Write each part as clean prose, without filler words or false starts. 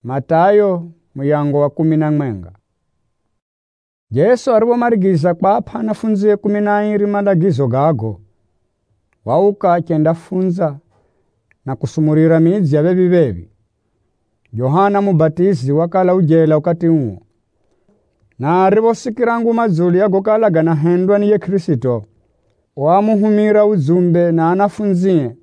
Matayo muyango wa 11. Yesu aribomarigiza kwapha anafunzi 12 malagizo gago, wauka akenda funza na kusumurira midzi ya bebi. Yohana mubatizi wakala ujela ukati uo, na aribosikirangu mazuli ya gokala gana hendwa niye Kristo, wamuhumira uzumbe na anafunzie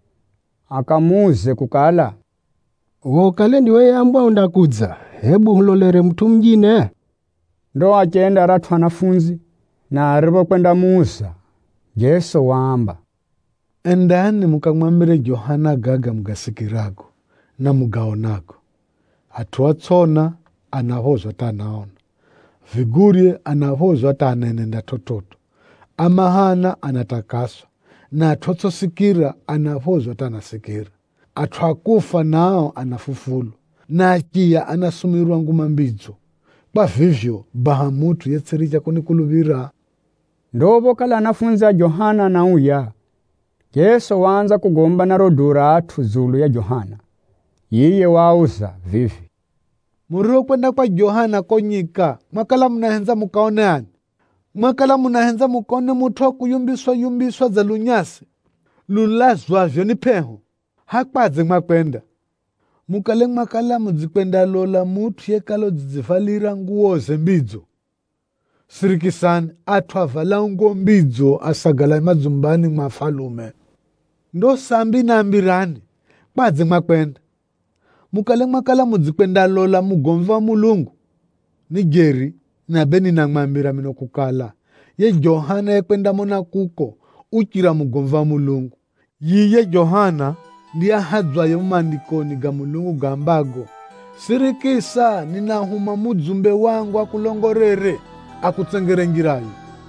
akamuze kukala, "Wokale ndiwe yambwa undakudza, hebu hulolere mtu mjine." Ndo akenda ratu anafunzi na aribo kwenda Musa. Yesu waamba, "Endani mukamwambire Yohana gaga mugasikirago na mugaonago. Atuatsona anahozwa tanaona, vigurie anahozwa tanenenda tototo, amahana anatakaswa, na atotsosikira anahozwa tanasikira. Atuakufa nao anafufulu, na akia anasumirwa nguma mbidzo. Kwa vivyo bahamutu yetsirija kunikuluvira." Ndobo kala anafunzi ya Yohana na uya. Yesu wanza kugomba na rodura atu zulu ya Yohana. Yiye wauza vivi, "Muriro kwenda kwa Yohana konyika, mwakala munahenza mukaoneani? Mwakala munahenza mukaone mutu wa kuyumbiswa za lunyasi, lulazwavyo ni peho, hakwadze mwakwenda. Mukale mwakala mudzikwenda lola mutu yekalo dzidzivalira nguo zembidzo. Sirikisani, atu avala nguo mbidzo asagala madzumbani mwafalume. Ndo sambi na ambirani, kwadze mwakwenda. Mukale mwakala mudzikwenda lola mugomva Mulungu. Ni geri na beni na ng'mambira mino kukala, ye Yohana yekwenda mona kuko ukira mugomva Mulungu. Yiye Yohana ndiye ahadzwaye mumandikoni ga Mulungu gambago, sirikisa ninahuma mudzumbe wangu akulongorere akutsengere njirayo."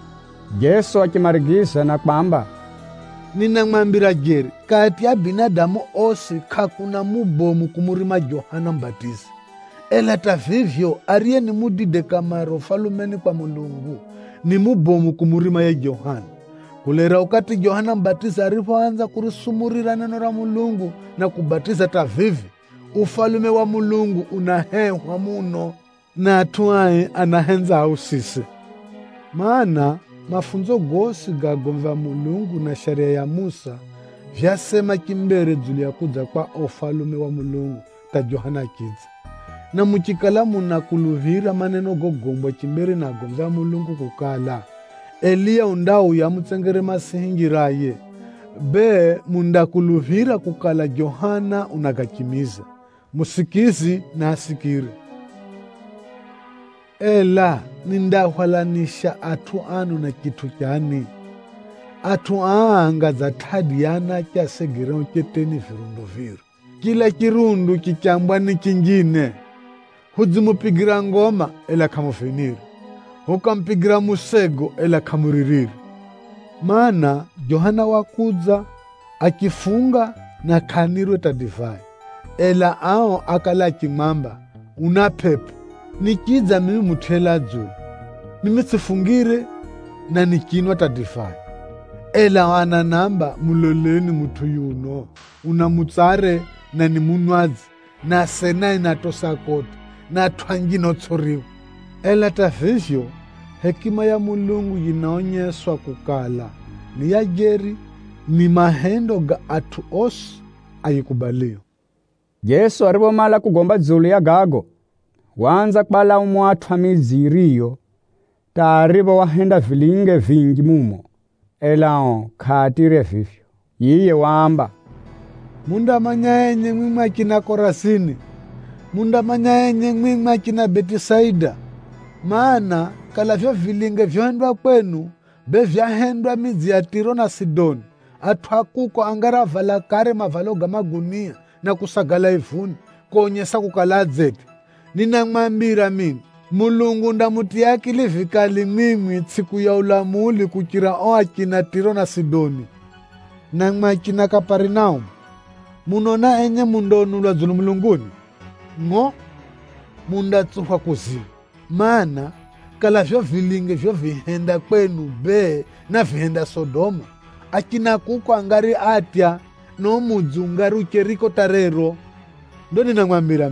Yesu akimarigiza na kwamba, "Ninamwambira jeri, kati ya binadamu osi kakuna mubomu kumurima Yohana Mbatizi. Ela tavivyo ariye ni mudide kamaro falumeni kwa Mulungu ni mubomu kumurima ye Yohana. Kulera ukati Yohana Mbatizi aripoanza kurisumurira neno la Mulungu na kubatiza tavivi, ufalume wa Mulungu unahehwa muno, na atuaye anahenza au sisi. Maana mafunzo gosi gagomva Mulungu na sharia ya Musa vyasema kimbere dzulu ya kudza kwa ufalume wa Mulungu ta Yohana kidza. Na mukikala munakuluvira maneno gogombwa kimbere na gomva Mulungu kukala, Eliya undau ya mutsengere masihingiraye, be mundakuluvira kukala Yohana unagakimiza. Musikizi na asikire. Ela nindahwalanisha atu anu na kitu kyani. Atu anga za tadiana kya segire uketeni virundo viru. Kila kirundu kikyambwa ni kingine. Hudzimupigira ngoma ela kamufiniri, hukampigira musego ela kamuririri. Maana Yohana wakudza akifunga na kanirwe ta divai, ela ao akala kimamba, una pepo. Nikidza mimi muthela dzulu, mimi tsifungire na nikinwa ta divai. Ela wana namba muloleni mutu yuno, unamutsare na ni munwadzi, na sena inatosa kote, na twangino tsoriwa. Ela tavivyo hekima ya Mulungu yinaonyeswa kukala ni ya jeri, ni mahendo ga atu osi ayikubalio." Yesu aribomala kugomba dzulu ya gago, wanza kubala umwathu amiziriyo, taaribo wahenda vilinge vingi mumo, elao khatire vivyo. Yiye waamba, "Mundamanya mwimwa kina Korasini, mundamanya mwimwa kina Betisaida. Maana kalavyo vilinge vyohendwa kwenu, be vyahendwa midzi ya Tiro na Sidoni. Atu akuko angara vala kare mavalo ga magunia na kusagala ivuni, kuonyesa kukala adzeti. Ninamwambira mimi, Mulungu ndamutia akili vikali mimi tsiku ya ulamuli kukira oakina Tiro na Sidoni. Na mwakina Kapernaumu, munona enye mundonulwa dzulu mulunguni? Ngo, mundatsuhwa kuzimu. Maana kalavyo vilinge vyo vihenda kwenu be na vihenda Sodoma, akina kuko angari atya no mudzi ungari ucheriko tarero. Ndo ninamwambira mimi,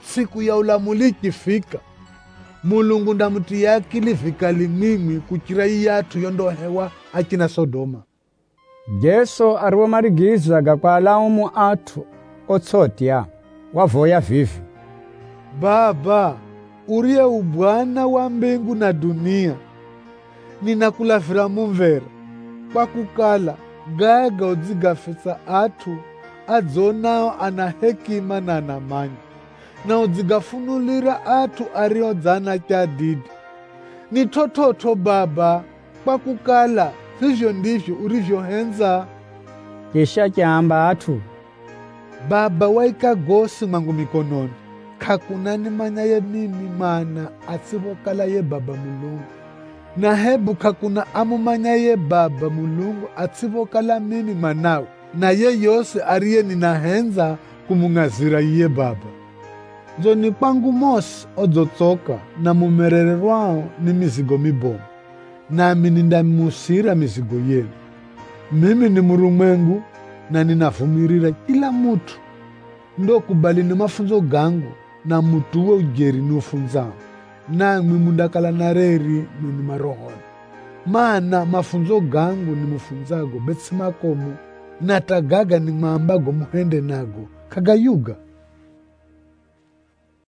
siku ya ulamuli ikifika, Mulungu ndamutiya akili vikali mimwi kuchira iyatu yondohewa akina Sodoma. Jesu ariwo marigiza gakwalaumu atu otsotya wavoya vivi: Baba, uriye ubwana wa mbingu na dunia, ninakulavira mumvera kwa kukala gaga udzigafisa atu adzonao ana hekima na anamanya, na udzigafunulira atu ariodzana chadidi. Ni tototo Baba, kwa kukala vivyo ndivyo urivyohenza. Kisha chamba atu: Baba, waika gosi mwangu mikononi, kakuna nimanya ye mimi mana atsivokala ye Baba Mulungu, na hebu kakuna amumanya ye Baba Mulungu atsivokala mimi mwanawe, na ye yose ariye ninahenza kumung'azira iye Baba. Nzoni kwangu mose odzotsoka na mumerererwao ni mizigo mibomu, nami nindamusira mizigo yenu. Mimi ni murumwengu na ninavumirira kila mutu ndokubali ni mafunzo gangu na mutuwe ujeri nufunzao, namwi mundakala nareri nuni marohoni. Mana mafunzo gangu ni mufunzago betsimakomo, natagaga ni mwambago muhende nago kagayuga.